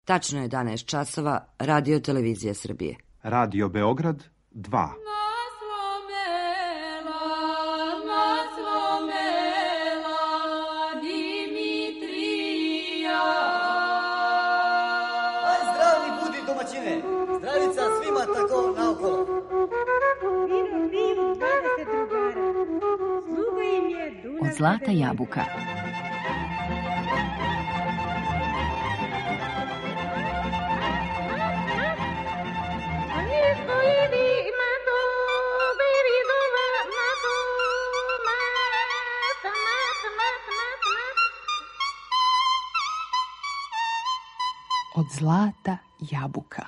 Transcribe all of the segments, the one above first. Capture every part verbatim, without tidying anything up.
Tačno je jedanaest časova, Radio Televizija Srbije. Radio Beograd dva. Zdravni budi domaćine, zdravica svima tako naokolo. Vino piju dvadeset drugara, sluga im je Dunav. Od zlata jabuka. Od zlata jabuka.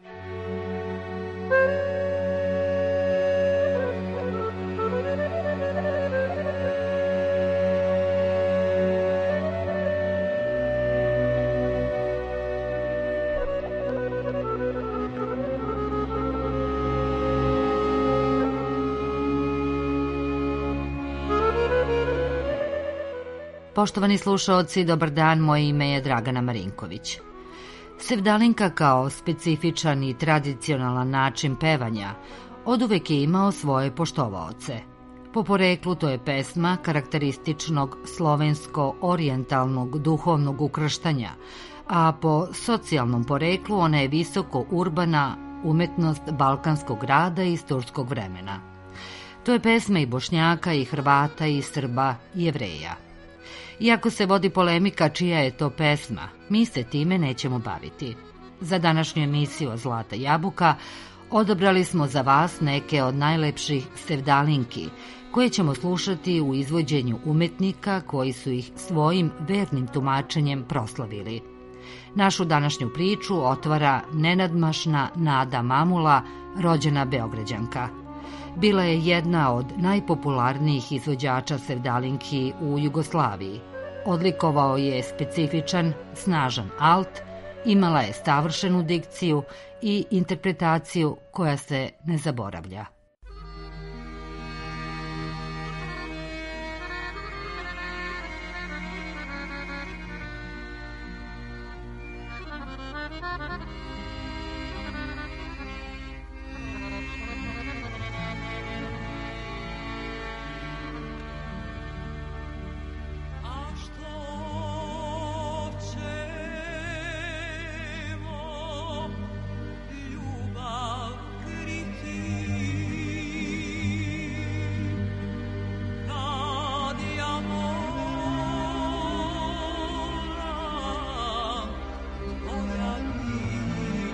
Poštovani slušaoci, dobar dan, moje ime je Dragana Marinković. Sevdalinka kao specifičan i tradicionalan način pevanja oduvek je imao svoje poštovaoce. Po poreklu to je pesma karakterističnog slovensko-orijentalnog duhovnog ukrštanja, a po socijalnom poreklu ona je visoko urbana umetnost balkanskog rada iz turskog vremena. To je pesma i Bošnjaka, i Hrvata, i Srba, i Jevreja. Iako se vodi polemika čija je to pesma, mi se time nećemo baviti. Za današnju emisiju Zlata jabuka odabrali smo za vas neke od najlepših sevdalinki, koje ćemo slušati u izvođenju umetnika koji su ih svojim vernim tumačenjem proslavili. Našu današnju priču otvara nenadmašna Nada Mamula, rođena Beograđanka. Bila je jedna od najpopularnijih izvođača sevdalinki u Jugoslaviji. Odlikovao je specifičan, snažan alt, imala je savršenu dikciju i interpretaciju koja se ne zaboravlja. Tvoja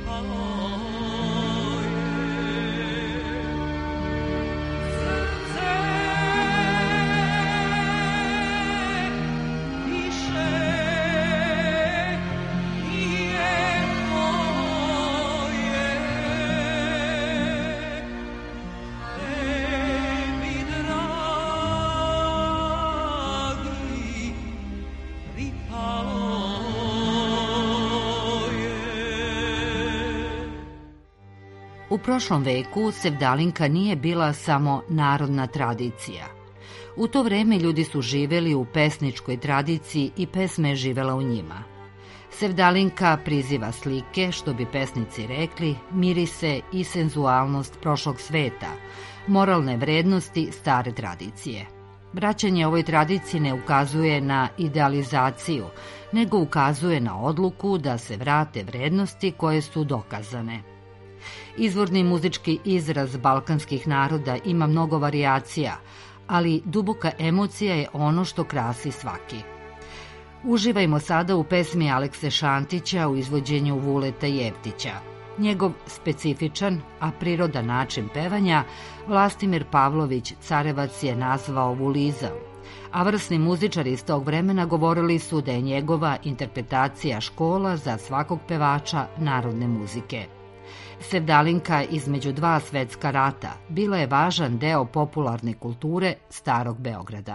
U prošlom veku sevdalinka nije bila samo narodna tradicija. U to vreme ljudi su živeli u pesničkoj tradiciji i pesma je živela u njima. Sevdalinka priziva slike, što bi pesnici rekli, mirise i senzualnost prošlog sveta, moralne vrednosti stare tradicije. Vraćanje ovoj tradiciji ne ukazuje na idealizaciju, nego ukazuje na odluku da se vrate vrednosti koje su dokazane. Izvorni muzički izraz balkanskih naroda ima mnogo varijacija, ali duboka emocija je ono što krasi svaki. Uživajmo sada u pesmi Alekse Šantića u izvođenju Vuleta Jevtića. Njegov specifičan, a prirodan način pevanja Vlastimir Pavlović Carevac je nazvao vulizam, a vrsni muzičari iz tog vremena govorili su da je njegova interpretacija škola za svakog pevača narodne muzike. Sevdalinka između dva svetska rata bila je važan deo popularne kulture Starog Beograda.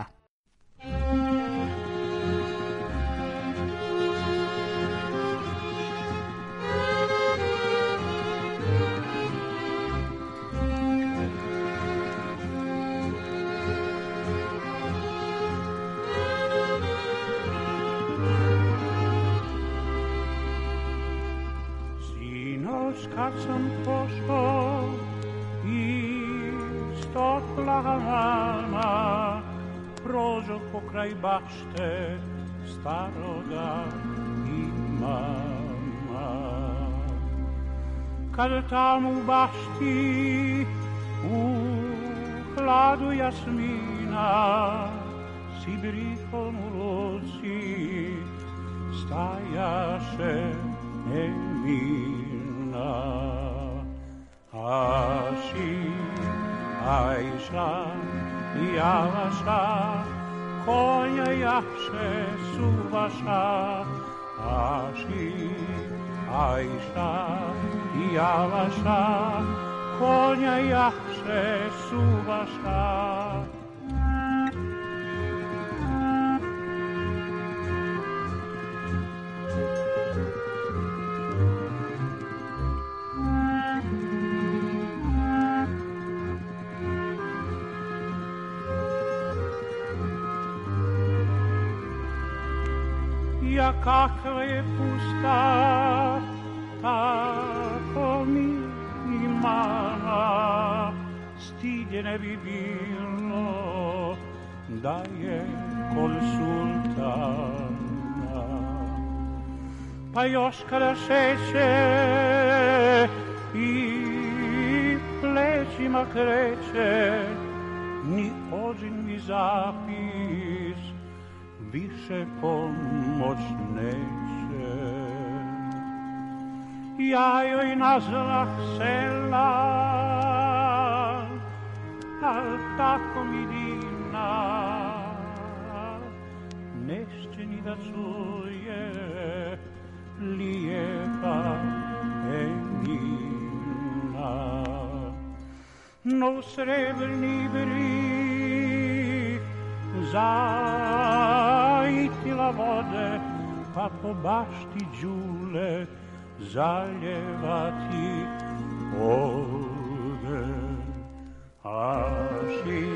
Kad sam pošao iz tog plana, prođo pokraj bašte staroga imama. Kad tamo u bašti u hladu jasmina Sibrihom u ruci stajaše Emir. Aši, Ajša i Avaša, konja jaše suvaša. Aši, Ajša i Avaša, konja jaše suvaša. Ja kakva je pusta, tako mi i mama, stidje ne bi bilo da je kod sultana. Pa još kada šeće i plećima kreće, ni ođin mi zapis više pomoć neće. Ja joj nazvah sela, al tako mi divna, neće ni da čuje lijepa Emina. No srebrni brig zaitila vode, pa po bašti đule zaljevati ode. Aši,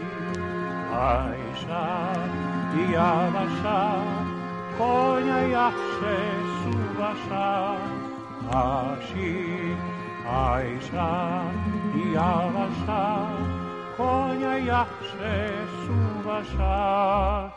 Ajša i Avaša, konja jaše suvaša. Aši, Ajša i Avaša, konja jaše suvaša.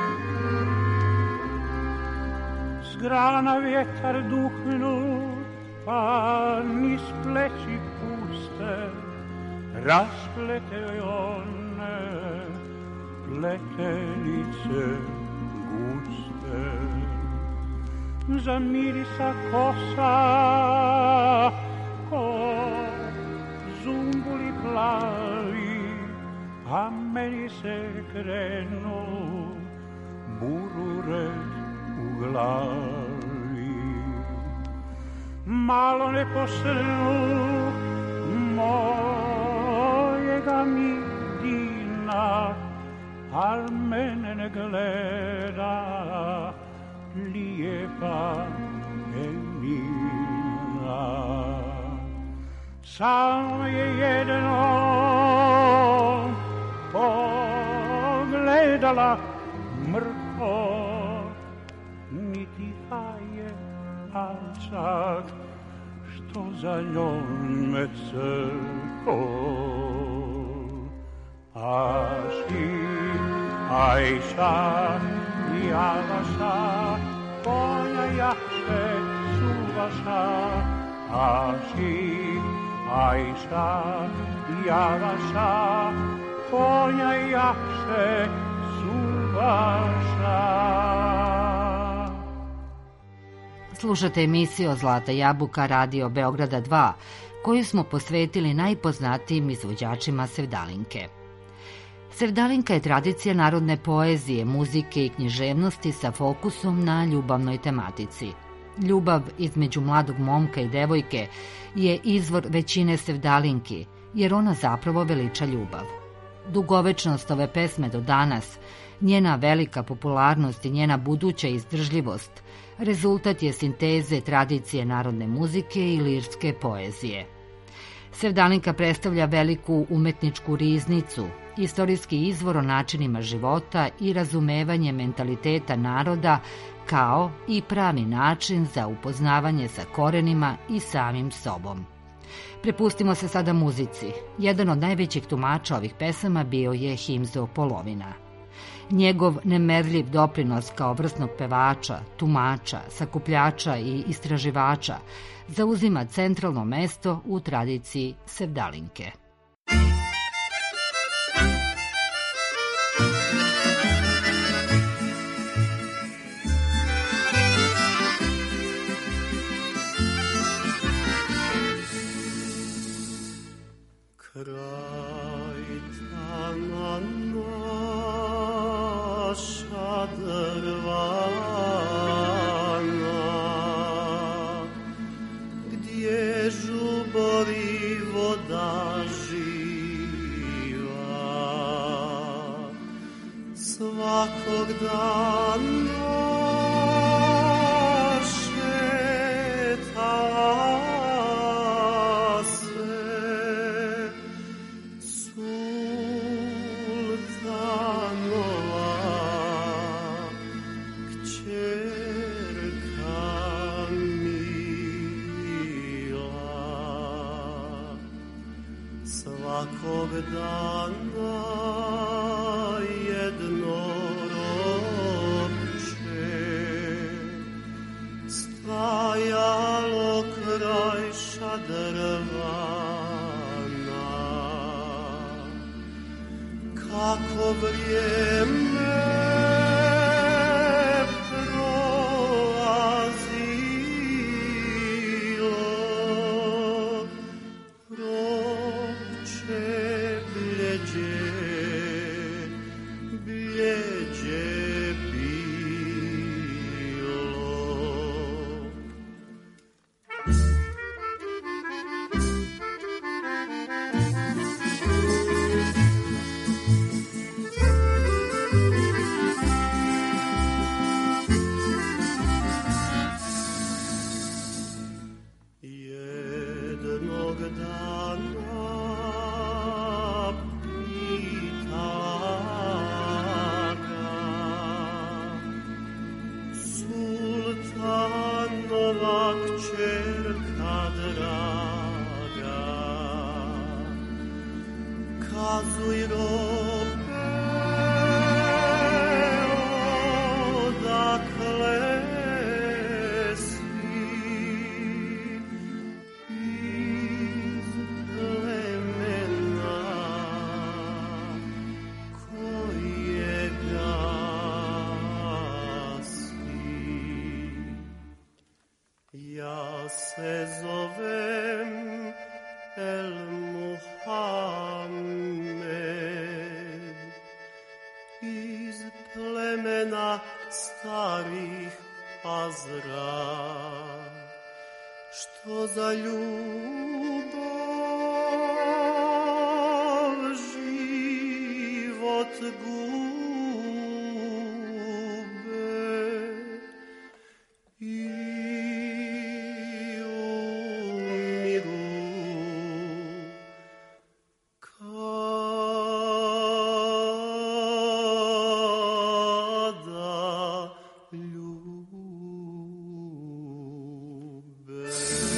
S grana vjetar duhnut pleći puste, rasplete one pletenice guste. Za mirisa kosa ko zumbuli plavi, a meni se krenu burure u glavi. Malo ne posrnu mojega mi dina, al mene ne gleda lijepa Emina. Samo je jedno pogledala mrko, niti haje, al čak što za njom me crko. Aši, Ajša i Avaša, konja jaše su vaša. Aši, Ajša i Avaša, konja jaše su vaša. Slušate emisiju Zlata jabuka Radio Beograda dva, koju smo posvetili najpoznatijim izvođačima sevdalinke. Sevdalinka je tradicija narodne poezije, muzike i književnosti sa fokusom na ljubavnoj tematici. Ljubav između mladog momka i devojke je izvor većine sevdalinki, jer ona zapravo veliča ljubav. Dugovečnost ove pesme do danas, njena velika popularnost i njena buduća izdržljivost rezultat je sinteze tradicije narodne muzike i lirske poezije. Sevdalinka predstavlja veliku umetničku riznicu, istorijski izvor o načinima života i razumevanje mentaliteta naroda, kao i pravi način za upoznavanje sa korenima i samim sobom. Prepustimo se sada muzici. Jedan od najvećih tumača ovih pesama bio je Himzo Polovina. Njegov nemerljiv doprinos kao vrsnog pevača, tumača, sakupljača i istraživača zauzima centralno mesto u tradiciji sevdalinke. Svakog dana šetala se sultanova kćerka mila. Svakog dana stajalo kraj šadrvana, kako vrijeme prolazilo, proće bljeđe, bljeđe zovem El Muhammed iz plemena starih Azra, što za ljubav život gube i umiru kada ljube.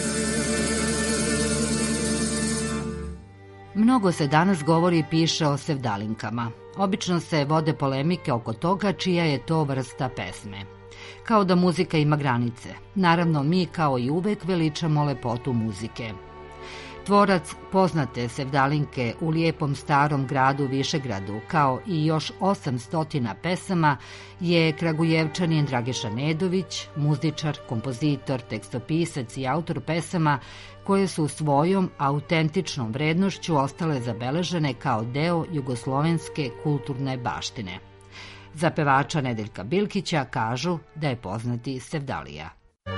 Mnogo se danas govori i piše o sevdalinkama. Obično se vode polemike oko toga čija je to vrsta pesme. Kao da muzika ima granice. Naravno, mi kao i uvek veličamo lepotu muzike. Tvorac poznate sevdalinke u lijepom starom gradu Višegradu, kao i još osamstotina pesama, je Kragujevčanin Dragiša Nedović, muzičar, kompozitor, tekstopisac i autor pesama koje su svojom autentičnom vrednošću ostale zabeležene kao deo jugoslovenske kulturne baštine. Za pevača Nedeljka Bilkića kažu da je poznati sevdalija.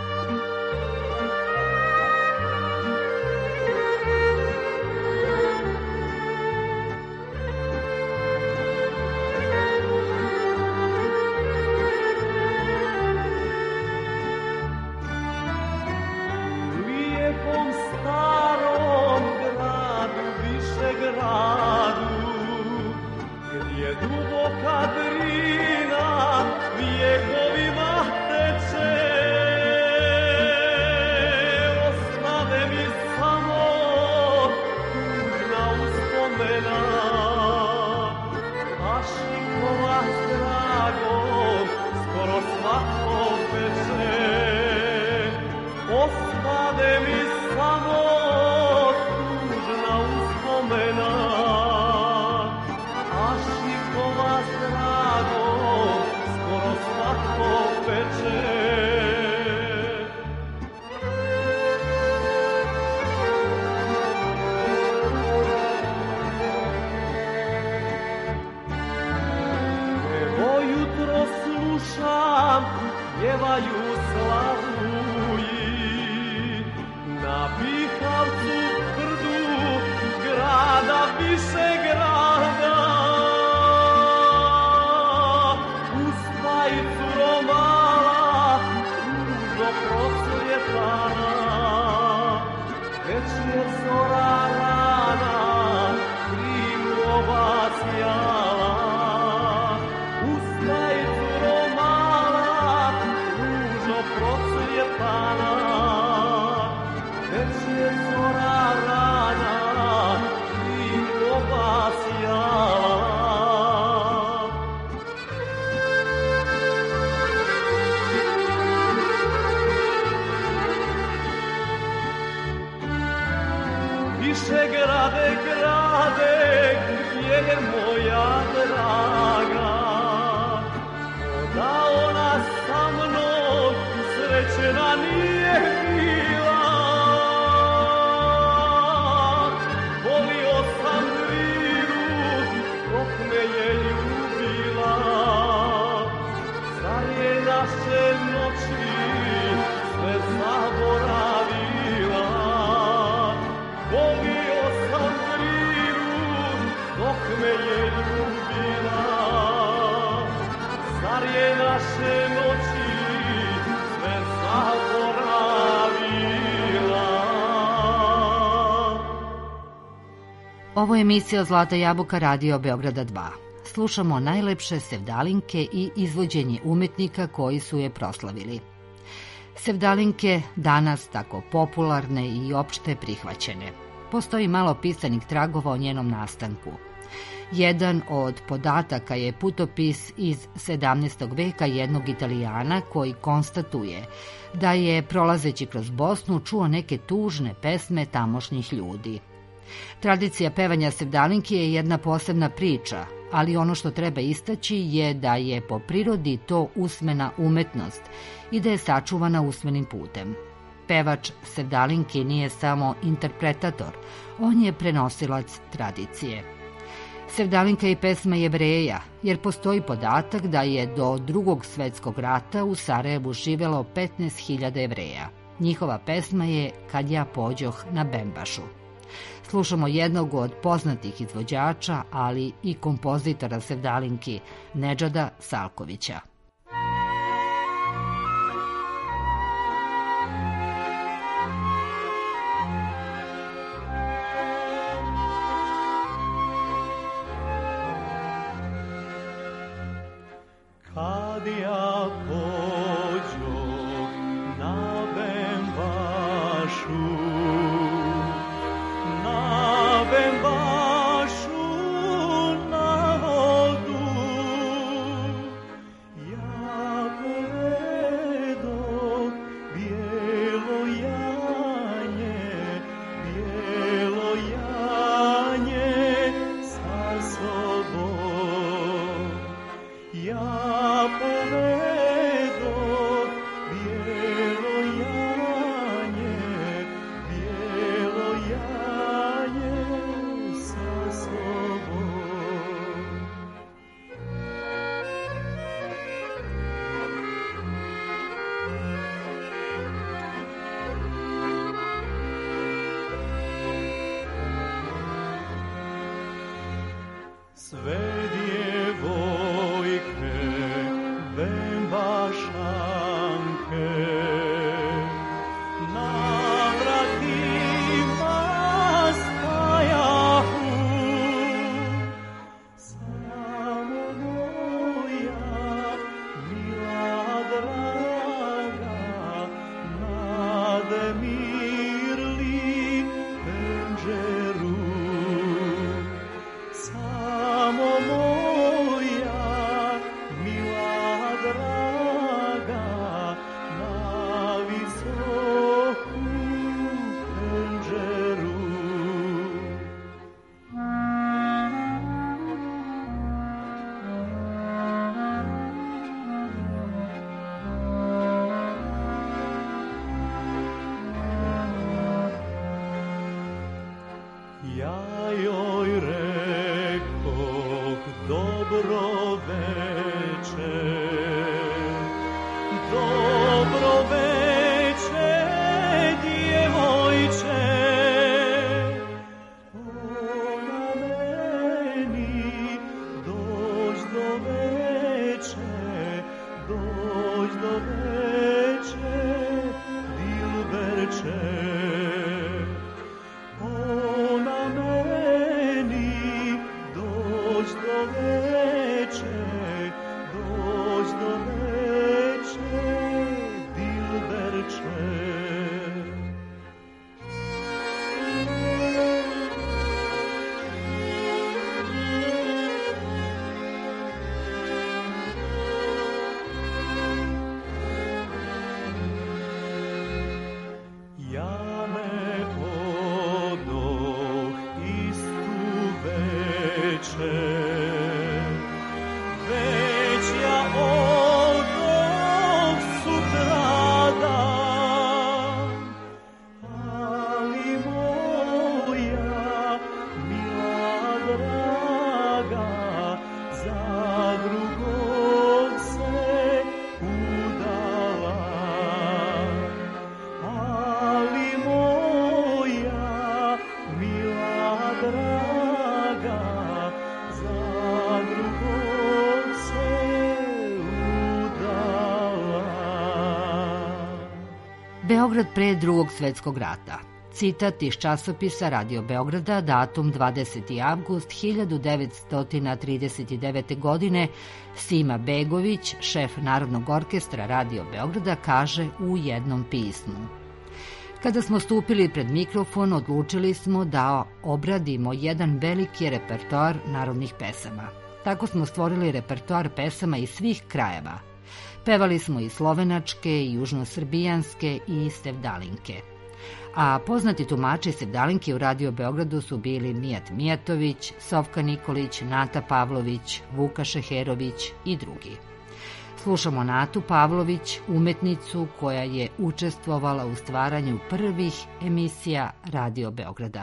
Višegrade, grade, gdje je moja draga, da ona sa mnom srećena nije bila. Volio sam Driru dok me je ljubila, zar je naše noći sve zaboravila. Volio sam Driru dok me je ljubila, zar je naše noći sve zaboravila. Ovo je emisija Zlata jabuka Radio Beograda dva. Slušamo najlepše sevdalinke i izvođenje umetnika koji su je proslavili. Sevdalinke danas tako popularne i opšte prihvaćene. Postoji malo pisanih tragova o njenom nastanku. Jedan od podataka je putopis iz sedamnaestog veka jednog Italijana koji konstatuje da je, prolazeći kroz Bosnu, čuo neke tužne pesme tamošnjih ljudi. Tradicija pevanja sevdalinki je jedna posebna priča, ali ono što treba istaći je da je po prirodi to usmena umetnost i da je sačuvana usmenim putem. Pevač Sevdalinki nije samo interpretator, on je prenosilac tradicije. Sevdalinka je pesma Jevreja, jer postoji podatak da je do Drugog svetskog rata u Sarajevu živelo petnaest hiljada Jevreja. Njihova pesma je Kad ja pođoh na Bembašu. Slušamo jednog od poznatih izvođača, ali i kompozitora Sevdalinki, Nedžada Salkovića. Kad ja pođoh na Bembašu, na Bembašu na vodu, ja povedoh bijelo janje, bijelo janje sa sobom. Ja povedoh bijelo janje, bijelo janje sa sobom. Sve djevojke Bembašanke na vratima stajahu, samo moja mila draga nadmirli penđeru. Samo moja mila draga na visoku penđeru. Ja joj rekoh dobro veče, dobro veče djevojče. Ona meni dođ do veče, dođ do veče dilberče. Ona meni dođ do veče, dođ do veče dilberče. Ja me odoh istu veče, već ja odoh sutradan, ali moja mila draga za drugog se udala. Ali moja mila draga za drugog se udala. Beograd pre Drugog svetskog rata. Citat iz časopisa Radio Beograda, datum dvadeseti avgust hiljadu devetsto trideset devete. godine, Sima Begović, šef Narodnog orkestra Radio Beograda, kaže u jednom pismu. Kada smo stupili pred mikrofon, odlučili smo da obradimo jedan veliki repertoar narodnih pesama. Tako smo stvorili repertoar pesama iz svih krajeva. Pevali smo i slovenačke, i južnosrbijanske, i sevdalinke. A poznati tumači sevdalinke u Radio Beogradu su bili Mijat Mijatović, Sofka Nikolić, Nata Pavlović, Vuka Šeherović i drugi. Slušamo Natu Pavlović, umetnicu koja je učestvovala u stvaranju prvih emisija Radio Beograda.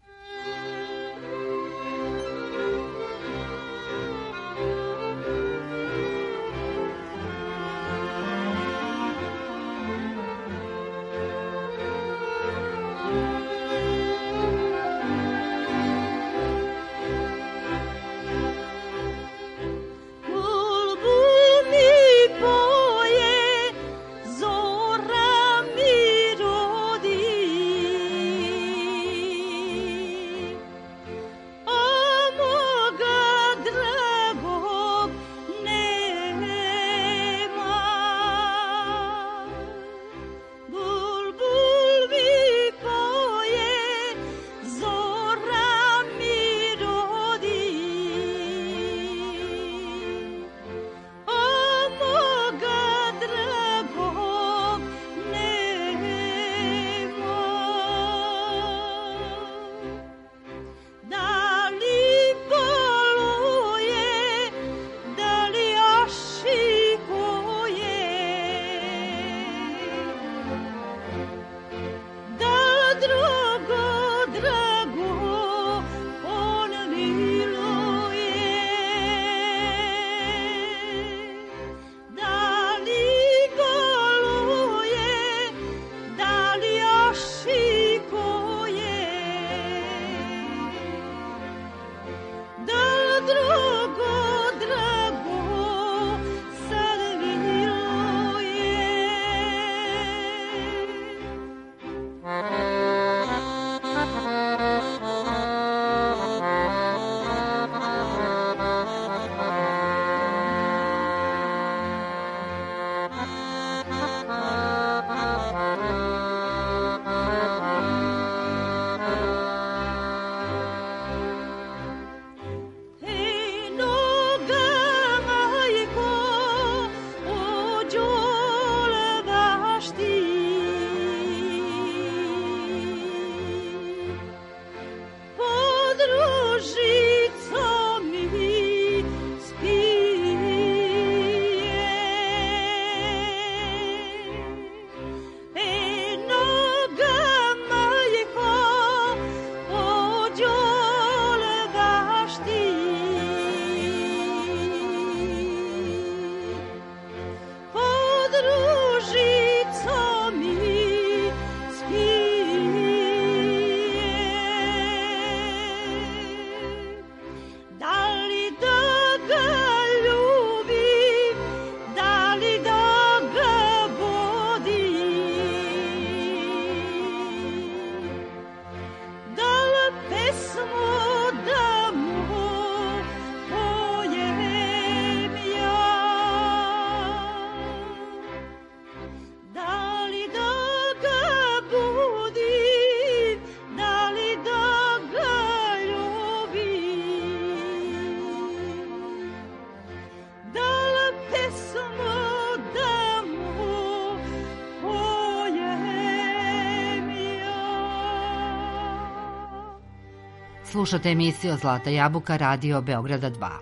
Slušate emisiju Zlata jabuka Radio Beograda dva.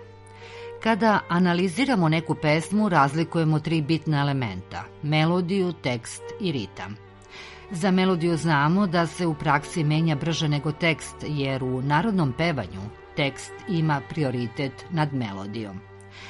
Kada analiziramo neku pesmu, razlikujemo tri bitna elementa: melodiju, tekst i ritam. Za melodiju znamo da se u praksi menja brže nego tekst, jer u narodnom pevanju tekst ima prioritet nad melodijom.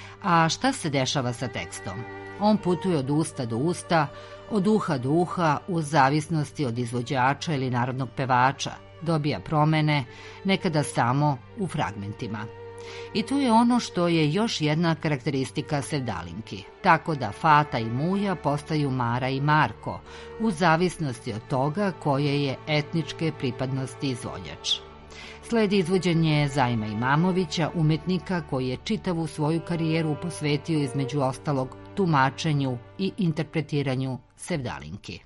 A šta se dešava sa tekstom? On putuje od usta do usta, od uha do uha, u zavisnosti od izvođača ili narodnog pevača, dobija promene, nekada samo u fragmentima. I tu je ono što je još jedna karakteristika sevdalinki, tako da Fata i Muja postaju Mara i Marko, u zavisnosti od toga koje je etničke pripadnosti izvođač. Sledi izvođenje Zajma Imamovića, umetnika koji je čitavu svoju karijeru posvetio između ostalog tumačenju i interpretiranju sevdalinki.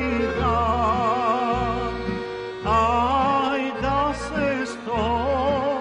Aj da se sto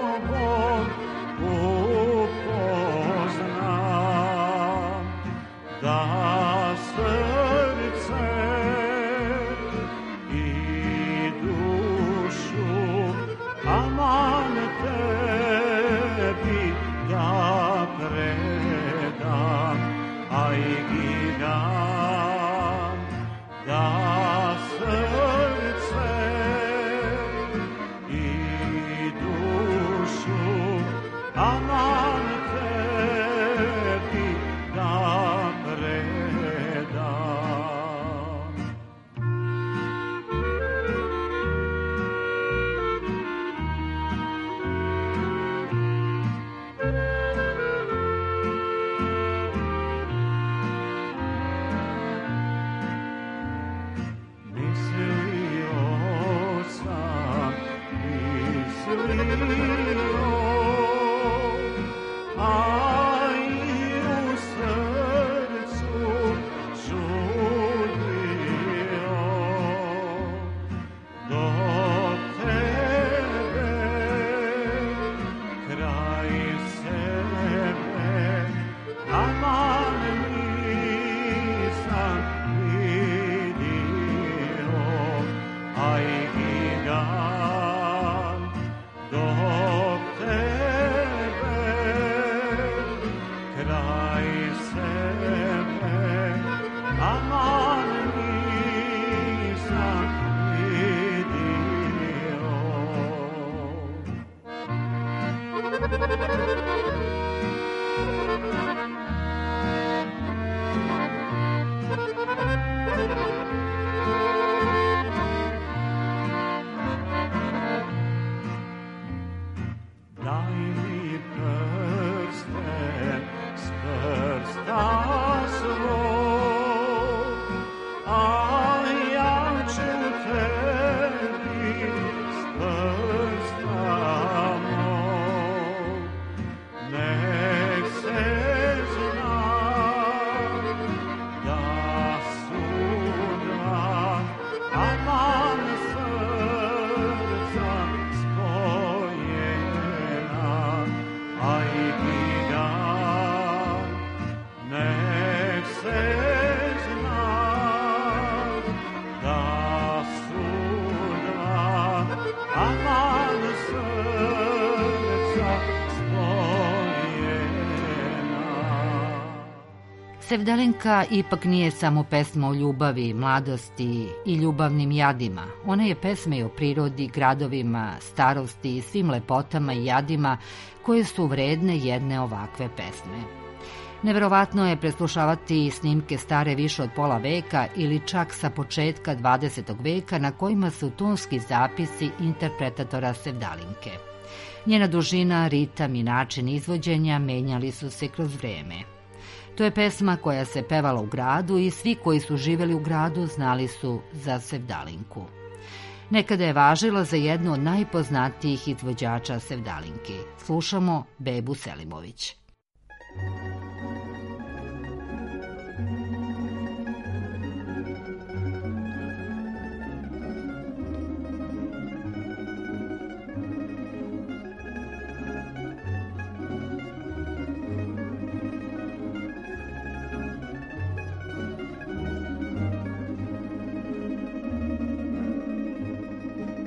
Sevdalinka ipak nije samo pesma o ljubavi, mladosti i ljubavnim jadima. Ona je pesma i o prirodi, gradovima, starosti i svim lepotama i jadima koje su vredne jedne ovakve pesme. Neverovatno je preslušavati snimke stare više od pola veka ili čak sa početka dvadesetog veka na kojima su tonski zapisi interpretatora Sevdalinke. Njena dužina, ritam i način izvođenja menjali su se kroz vreme. To je pesma koja se pevala u gradu i svi koji su živjeli u gradu znali su za Sevdalinku. Nekada je važila za jednu od najpoznatijih izvođača Sevdalinke. Slušamo Bebu Selimović.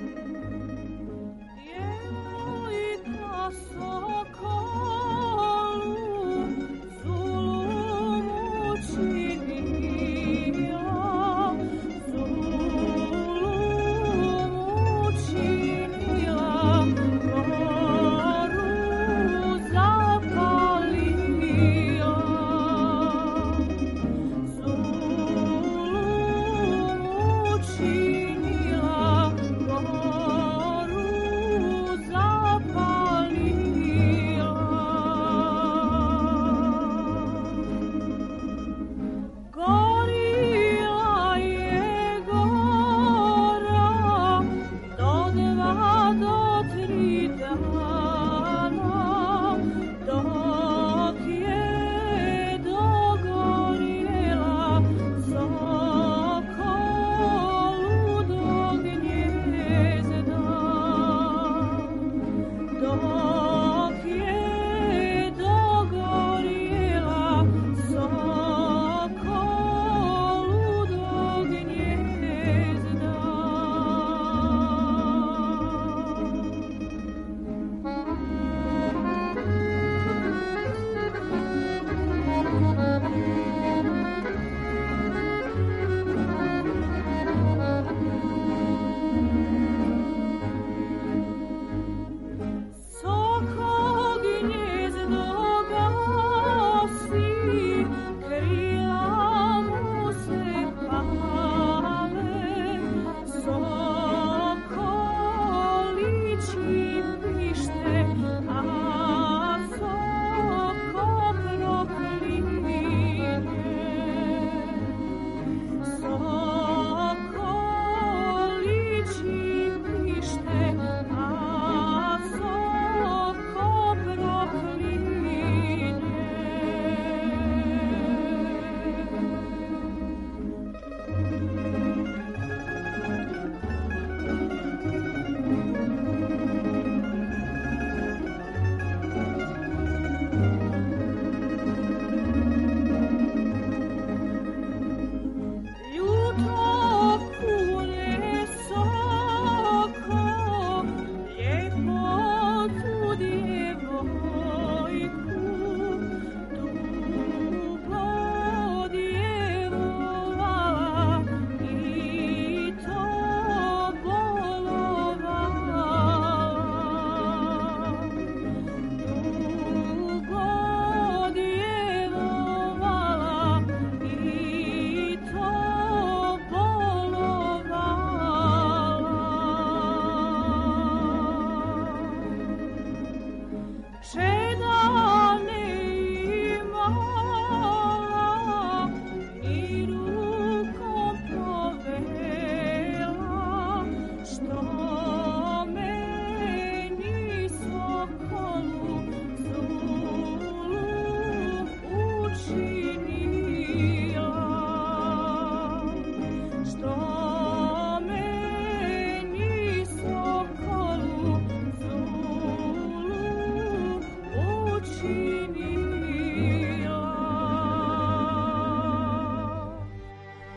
Sokolica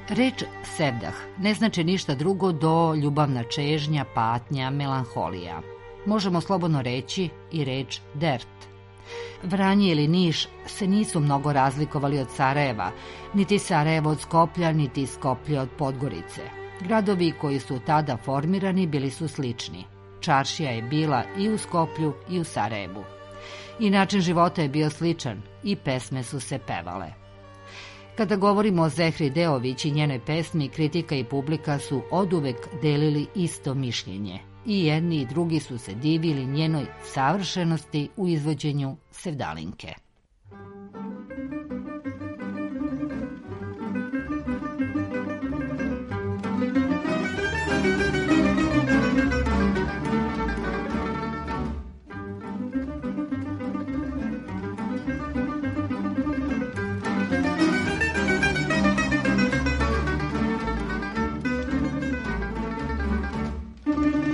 Reč sevdah ne znači ništa drugo do ljubavna čežnja, patnja, melanholija. Možemo slobodno reći i reč dert. Vranje ili Niš se nisu mnogo razlikovali od Sarajeva, niti Sarajevo od Skoplja, niti Skoplje od Podgorice. Gradovi koji su tada formirani bili su slični. Čaršija je bila i u Skoplju i u Sarajevu. I način života je bio sličan i pesme su se pevale. Kada govorimo o Zehri Deović i njenoj pesmi, kritika i publika su oduvek delili isto mišljenje. I jedni i drugi su se divili njenoj savršenosti u izvođenju Sevdalinke.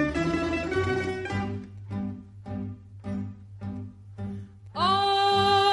Oh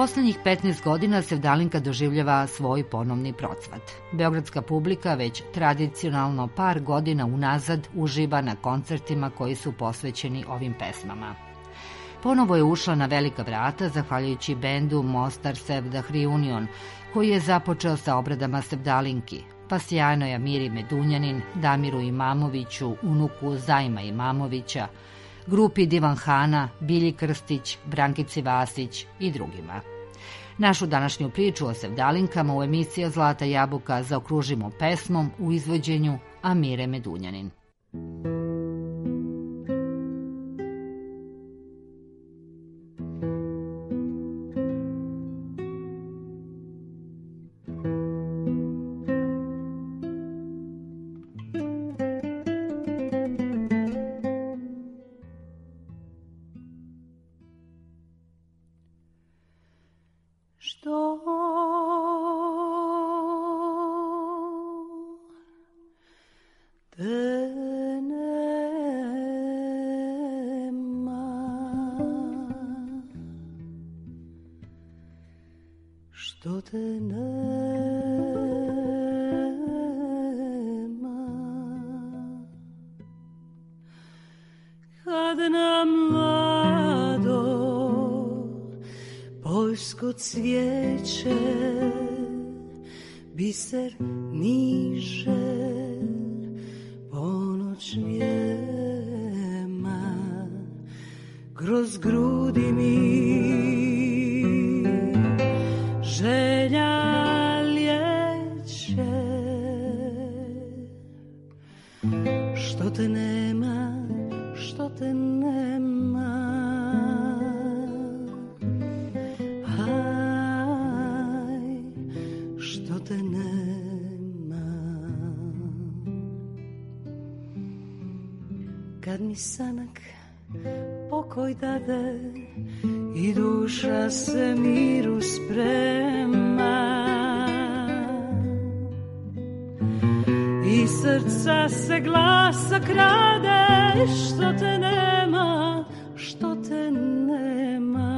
Poslednjih petnaest godina Sevdalinka doživljava svoj ponovni procvat. Beogradska publika već tradicionalno par godina unazad uživa na koncertima koji su posvećeni ovim pesmama. Ponovo je ušla na velika vrata zahvaljujući bendu Mostar Sevdah Reunion, koji je započeo sa obradama Sevdalinki, pa sjajnoj Amiri Medunjanin, Damiru Imamoviću, unuku Zajma Imamovića, grupi Divan Hana, Bilji Krstić, Brankici Vasić i drugima. Našu današnju priču o Sevdalinkama u emisiji Zlata jabuka zaokružimo pesmom u izvođenju Amire Medunjanin. Što te nema, što te nema, kad nam mlado poljsko cvijeće biser niže ponoć vijema kroz grudi mi želja lijeće, što te nema, što te nema, te nema. Kad mi sanak pokoj dade i duša se miru sprema i srca se glasa krade, što te nema, što te nema.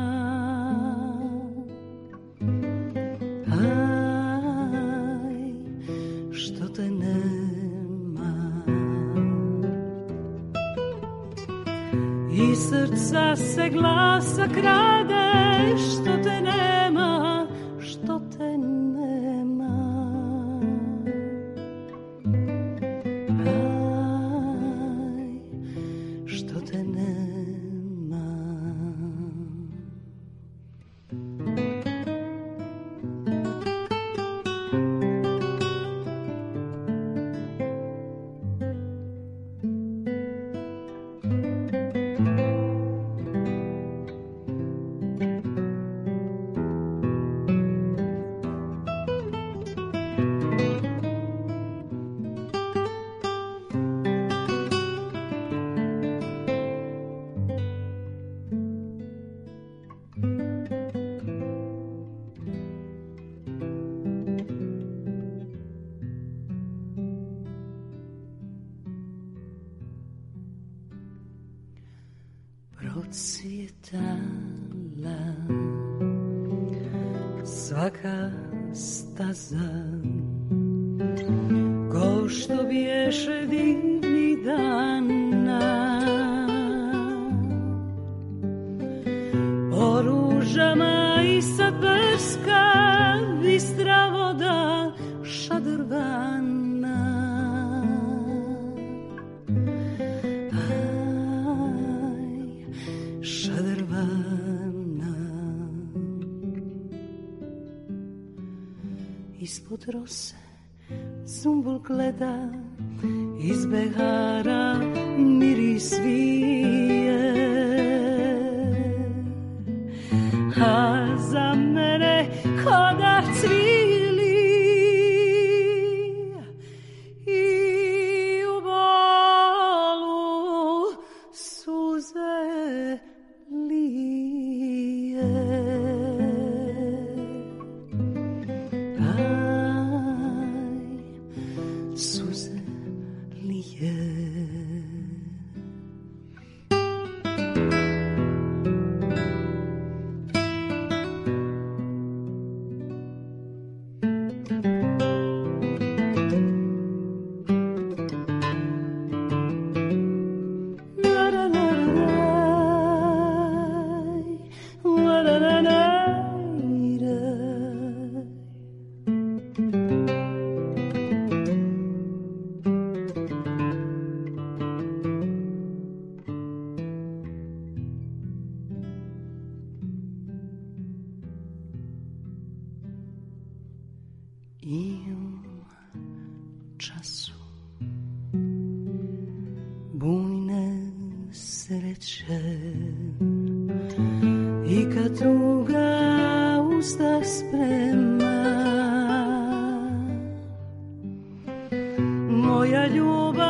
I srca se glasa krade, što te nema, što te nema. Aj, što te nema. Procvjetala svaka staza, ko što bješe divni dana, po ružama i sad brska bistra voda šadrvana. Ispod rose zumbul gleda, iz behara miris vije, a za mene koda cvili i u bolu suze lije. Suze lije. i u času bujne sreće i kad tuga uzdah sprema, moja ljubav